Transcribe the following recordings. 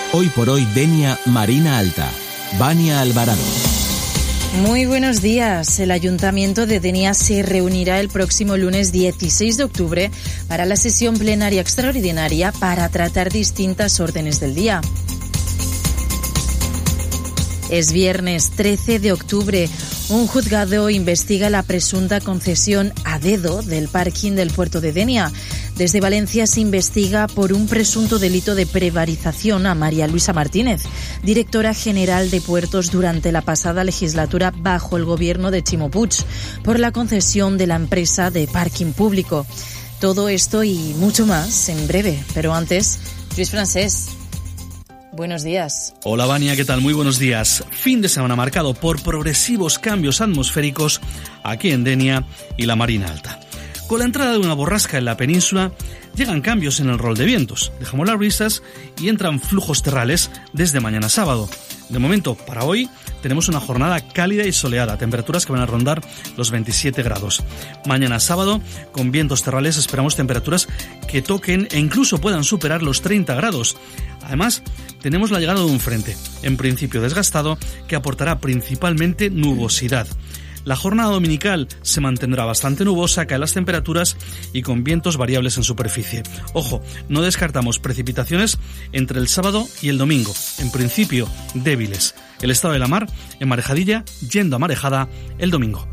Hoy por hoy Denia Marina Alta. Vania Alvarado. Muy buenos días. El Ayuntamiento de Denia se reunirá el próximo lunes 16 de octubre para la sesión plenaria extraordinaria para tratar distintas órdenes del día. Es viernes 13 de octubre. Un juzgado investiga la presunta concesión a dedo del parking del puerto de Denia. Desde Valencia se investiga por un presunto delito de prevaricación a María Luisa Martínez, directora general de Puertos durante la pasada legislatura bajo el gobierno de Ximo Puig, por la concesión de la empresa de parking público. Todo esto y mucho más en breve, pero antes, Lluís Francés. Buenos días. Hola Vania, ¿qué tal? Muy buenos días. Fin de semana marcado por progresivos cambios atmosféricos aquí en Denia y la Marina Alta. Con la entrada de una borrasca en la península, llegan cambios en el rol de vientos, dejamos las brisas y entran flujos terrales desde mañana sábado. De momento, para hoy, tenemos una jornada cálida y soleada, temperaturas que van a rondar los 27 grados. Mañana sábado, con vientos terrales, esperamos temperaturas que toquen e incluso puedan superar los 30 grados. Además, tenemos la llegada de un frente, en principio desgastado, que aportará principalmente nubosidad. La jornada dominical se mantendrá bastante nubosa, caen las temperaturas y con vientos variables en superficie. Ojo, no descartamos precipitaciones entre el sábado y el domingo, en principio débiles. El estado de la mar en marejadilla, yendo a marejada el domingo.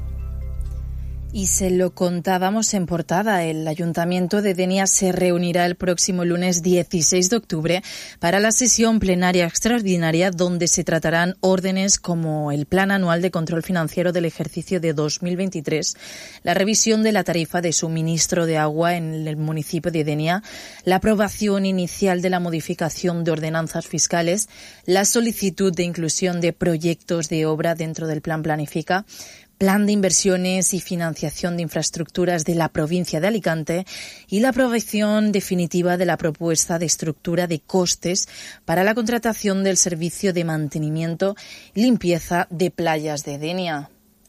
Y se lo contábamos en portada, el Ayuntamiento de Denia se reunirá el próximo lunes 16 de octubre para la sesión plenaria extraordinaria donde se tratarán órdenes como el Plan Anual de Control Financiero del ejercicio de 2023, la revisión de la tarifa de suministro de agua en el municipio de Denia, la aprobación inicial de la modificación de ordenanzas fiscales, la solicitud de inclusión de proyectos de obra dentro del Plan Planifica, Plan de Inversiones y Financiación de Infraestructuras de la provincia de Alicante y la aprobación definitiva de la propuesta de estructura de costes para la contratación del servicio de mantenimiento y limpieza de playas de Denia.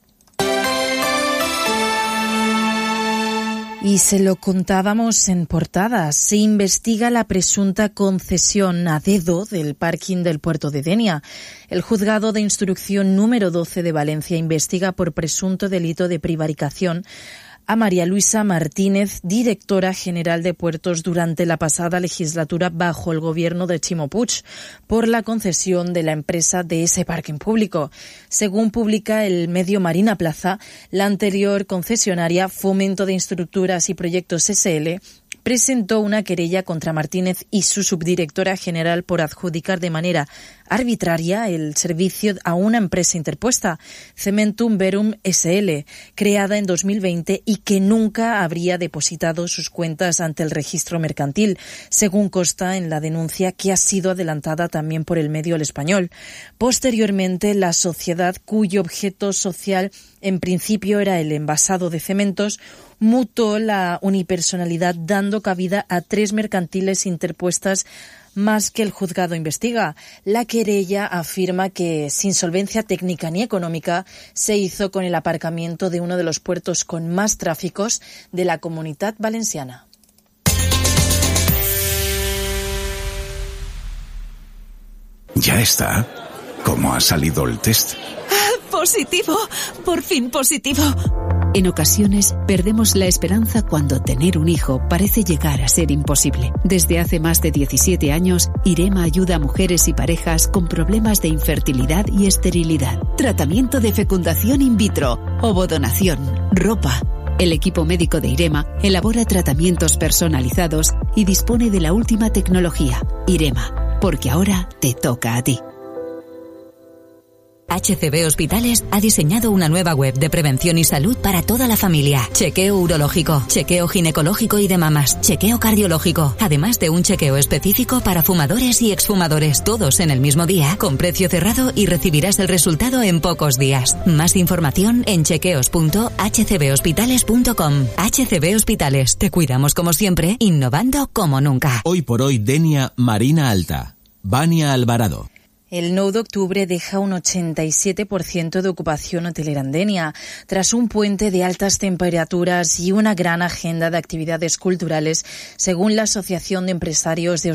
Y se lo contábamos en portada. Se investiga la presunta concesión a dedo del parking del puerto de Denia. El juzgado de instrucción número 12 de Valencia investiga por presunto delito de prevaricación a María Luisa Martínez, directora general de Puertos durante la pasada legislatura bajo el gobierno de Ximo Puig, por la concesión de la empresa de ese parking público. Según publica el medio Marina Plaza, la anterior concesionaria, Fomento de Infraestructuras y Proyectos SL, presentó una querella contra Martínez y su subdirectora general por adjudicar de manera arbitraria el servicio a una empresa interpuesta, Cementum Verum SL, creada en 2020 y que nunca habría depositado sus cuentas ante el registro mercantil, según consta en la denuncia que ha sido adelantada también por el medio El Español. Posteriormente, la sociedad, cuyo objeto social en principio era el envasado de cementos, mutó la unipersonalidad dando cabida a 3 mercantiles interpuestas más que el juzgado investiga. La querella afirma que, sin solvencia técnica ni económica, se hizo con el aparcamiento de uno de los puertos con más tráficos de la Comunitat Valenciana. Ya está. ¿Cómo ha salido el test? ¡Positivo! ¡Por fin positivo! En ocasiones, perdemos la esperanza cuando tener un hijo parece llegar a ser imposible. Desde hace más de 17 años, IREMA ayuda a mujeres y parejas con problemas de infertilidad y esterilidad. Tratamiento de fecundación in vitro, ovodonación, ropa. El equipo médico de IREMA elabora tratamientos personalizados y dispone de la última tecnología. IREMA, porque ahora te toca a ti. HCB Hospitales ha diseñado una nueva web de prevención y salud para toda la familia. Chequeo urológico, chequeo ginecológico y de mamas, chequeo cardiológico, además de un chequeo específico para fumadores y exfumadores, todos en el mismo día, con precio cerrado y recibirás el resultado en pocos días. Más información en chequeos.hcbhospitales.com. HCB Hospitales, te cuidamos como siempre, innovando como nunca. Hoy por hoy Denia Marina Alta. Vania Alvarado. El 9 de octubre deja un 87% de ocupación hotelera en Denia, tras un puente de altas temperaturas y una gran agenda de actividades culturales, según la Asociación de Empresarios de